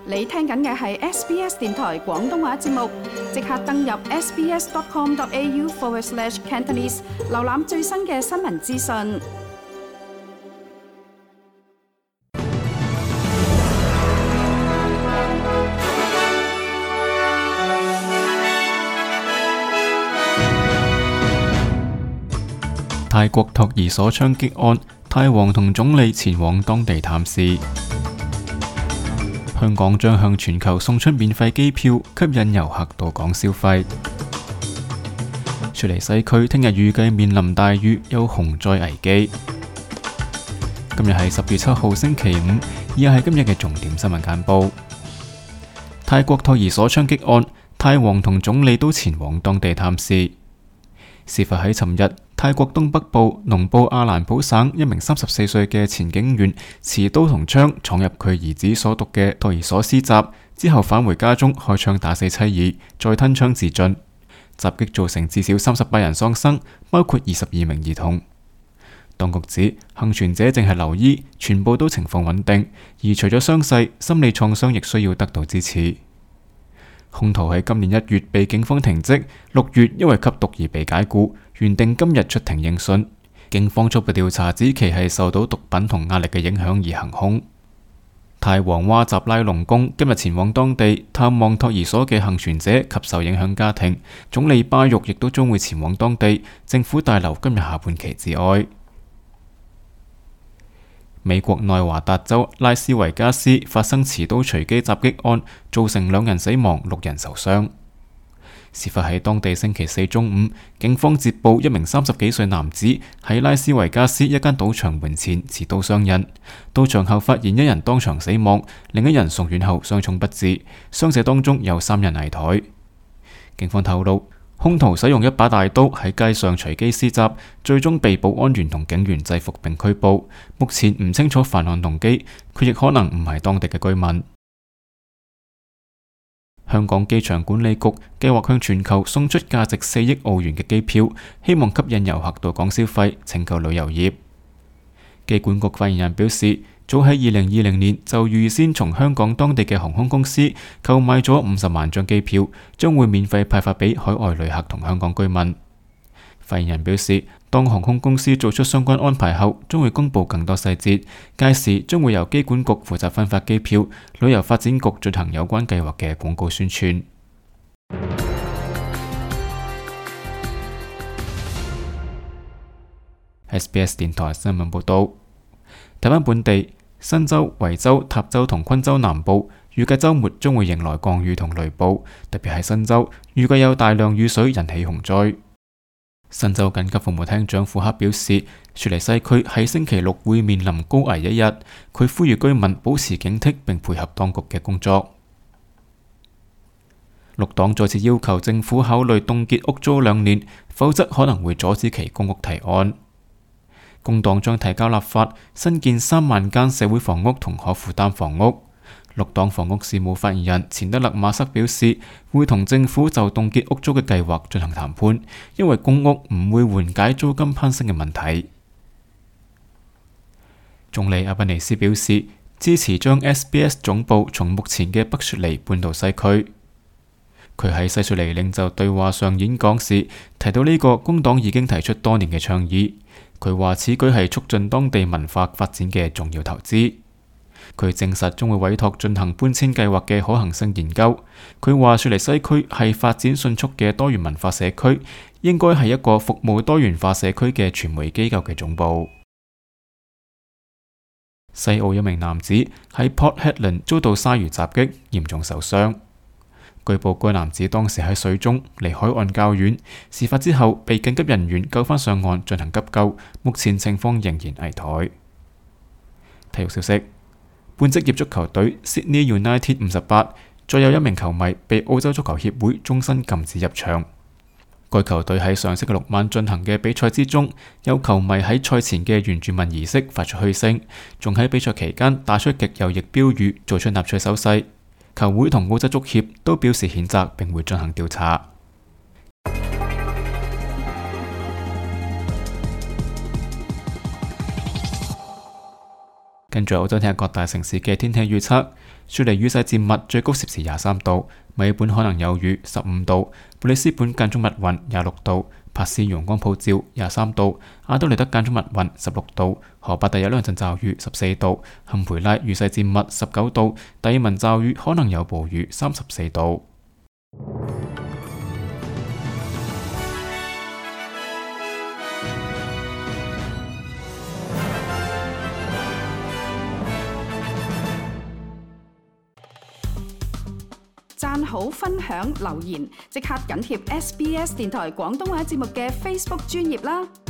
你聽緊嘅係 SBS 電台廣東話節目，即刻登入 sbs.com.au/Cantonese， 瀏覽最新嘅新聞資訊。 泰國托兒所槍擊案，泰王同總理前往當地探視。香港將向全球送出免費機票，吸引遊客到港消費。雪梨西區聽日預計面臨大雨，有洪災危機。今日係10月7號星期五，以下係今日嘅重點新聞簡報。泰國托兒所槍擊案，泰王同總理都前往當地探視。事發喺尋日，泰國東北部農布阿蘭普省一名34歲嘅前警員持刀同槍闖入佢兒子所讀嘅托兒所施襲，之後返回家中開槍打死妻兒，再吞槍自盡。襲擊造成至少38人喪生，包括22名兒童。當局指幸存者正係留醫，全部都情況穩定，而除咗傷勢，心理創傷亦需要得到支持。兇徒喺今年1月被警方停職，6月因為吸毒而被解雇，原定今日出庭應訊。警方初步調查指其係受到毒品同壓力嘅影響而行兇。泰王哇集拉隆功今日前往當地探望托兒所嘅幸存者及受影響家庭，總理巴育亦都將會前往當地政府大樓今日下半旗致哀。美國內華達州拉斯維加斯發生持刀隨機襲擊案，造成2人死亡，6人受傷。事發喺當地星期4中午，警方接報一名30幾歲男子喺拉斯維加斯一間賭場門前持刀傷人，到場後發現1人當場死亡，另1人送院後傷重不治，傷者當中有3人危殆。警方透露，兇徒使用一把大刀喺街上隨機施襲，最終被保安員同警員制服並拘捕。目前唔清楚犯案動機，佢亦可能唔係當地嘅居民。香港機場管理局計劃向全球送出價值4億澳元嘅機票，希望吸引遊客到港消費，拯救旅遊業。機管局發言人表示，早喺2020年就預先從香港當地嘅航空公司購買咗50萬張機票，將會免費派發俾海外旅客同香港居民。發言人表示，當航空公司做出相關安排後，將會公布更多細節，屆時將會由機管局負責分發機票，旅遊發展局進行有關計劃嘅廣告宣傳。SBS 電台新聞報道。睇返本地，新州、維州、塔州同昆州南部預計週末將會迎來降雨同雷暴，特別係新州預計有大量雨水引起洪災。新州緊急服務廳長庫克表示，雪梨西區喺星期6會面臨高危一日，佢呼籲居民保持警惕並配合當局嘅工作。綠黨再次要求政府考慮凍結屋租2年，否則可能會阻止其公屋提案。工黨將提交立法，新建3萬間社會房屋同可負擔房屋。綠黨房屋事務發言人錢德勒馬塞表示，會同政府就凍結屋租嘅計劃進行談判，因為公屋唔會緩解租金攀升嘅問題。總理阿賓尼斯表示，支持將 SBS 總部從目前嘅北雪梨搬到西區。佢喺西雪梨領袖對話上演講時，提到呢個工黨已經提出多年嘅倡議。佢話此舉係促進當地文化發展嘅重要投資。佢證實將會委託進行搬遷計劃嘅可行性研究。佢話雪梨西區係發展迅速嘅多元文化社區，應該係一個服務多元化社區嘅傳媒機構嘅總部。西澳一名男子喺 Port Hedland 遭到鯊魚襲擊，嚴重受傷。據報該男子當時喺水中，離海岸較遠。事發之後被緊急人員救返上岸進行急救，目前情況仍然危殆。體育消息，半職業足球隊 Sydney United 58再有1名球迷被澳洲足球協會終身禁止入場。該球隊喺上星期6晚進行嘅比賽之中，有球迷喺賽前嘅原住民儀式發出噓聲，仲喺比賽期間打出極右翼標語，做出納粹手勢。球會同澳洲足協都表示譴責，並會進行調查。 跟住澳洲聽日各大城市嘅天氣預測：雪梨雨勢漸密，最高攝氏23度；墨爾本可能有雨15度；布里斯本間中密雲26度；珀斯陽光普照23度；阿德利德間中密雲16度；荷伯特有2陣驟雨14度；坎培拉雨勢漸密19度；達爾文驟雨可能有暴雨34度。 讚好、分享、留言，即刻緊貼SBS 電台廣東話節目嘅 Facebook 專頁啦！